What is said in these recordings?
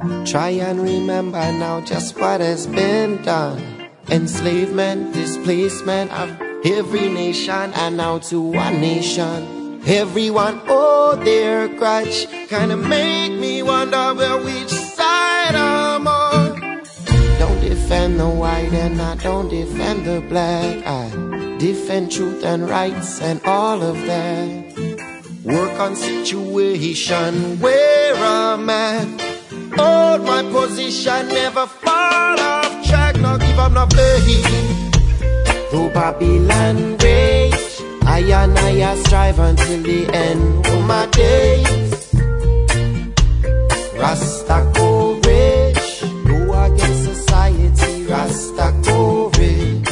Try and remember now just what has been done. Enslavement, displacement of every nation, and now to one nation. Everyone owe their grudge, kinda make me wonder where which side I'm on. Don't defend the white and I don't defend the black. I defend truth and rights and all of that. Work on situation where I'm at. Hold my position, never fall off track. Not give up, not faith. Though Babylon rage, I strive until the end of my days. Rasta courage, go against society. Rasta courage.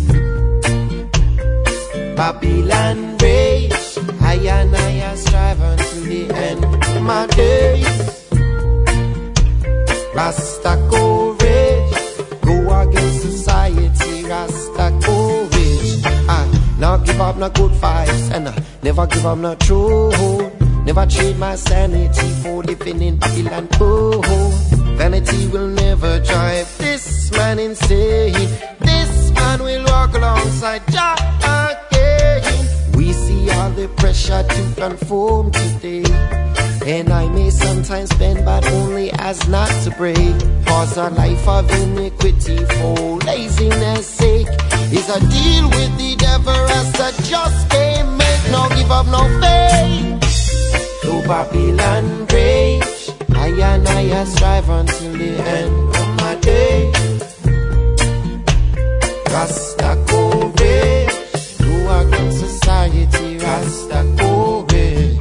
Babylon rage, I strive until the end of my days. Rasta courage, go against society. Rasta courage. I not give up no good vibes, and I never give up no truth. Never trade my sanity for living in Babylon. Vanity will never drive this man insane. This man will walk alongside Jah again. We see all the pressure to conform today, and I may sometimes bend, but only as not to break. Cause a life of iniquity for laziness sake is a deal with the devil as a just can't make. No give up, no faith. Though Babylon rage, I strive until the end of my day. Rasta courage, go against society. Rasta courage.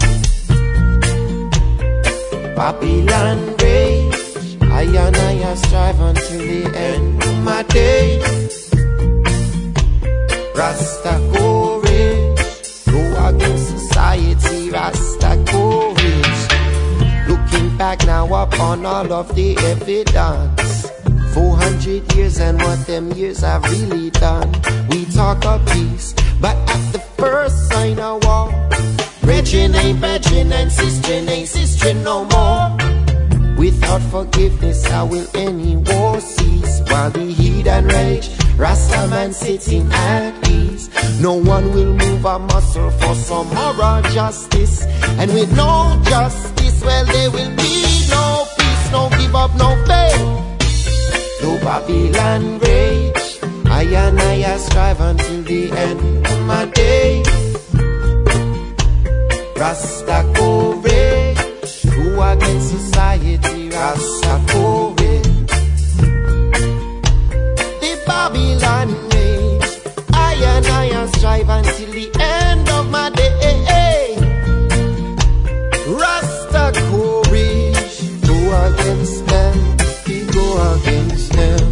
Babylon rage, I strive until the end of my days. Rasta courage, go against society. Rasta courage. Looking back now upon all of the evidence, 400 years and what them years have really done. We talk of peace, but at the first sign of war, brethren ain't brethren and sister ain't sister no more. Without forgiveness, how will any war cease? While the heathen rage, Rasta man sitting at ease. No one will move a muscle for some moral justice, and with no justice, well, there will be no peace. No give up, no faith. Though Babylon rage, I strive until the end of my days. Rasta courage, go against society. Rasta courage. The Babylon rage, I strive until the end of my day. Rasta courage, go against them. We go against them.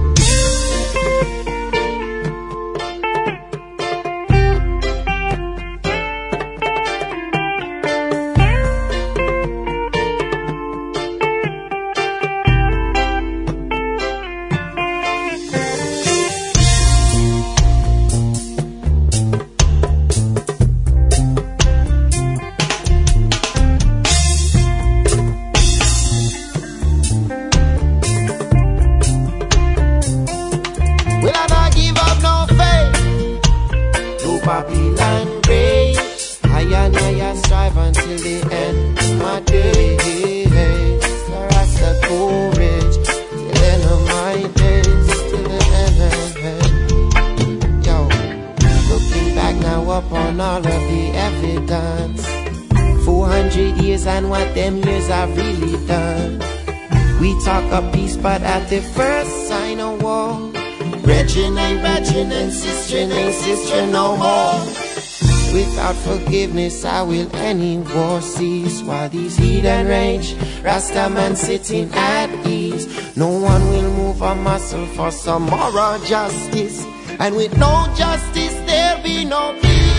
Babylon rage, I strive until the end of my days. Rasta courage, the end of my days, till the end. Yo, looking back now upon all of the evidence, 400 years and what them years have really done. We talk of peace, but at the first sign of war, brethren ain't brethren and sister ain't sister no more. Without forgiveness, how will any war cease? While these heathen rage, Rasta man sitting at ease. No one will move a muscle for some moral justice, and with no justice there'll be no peace.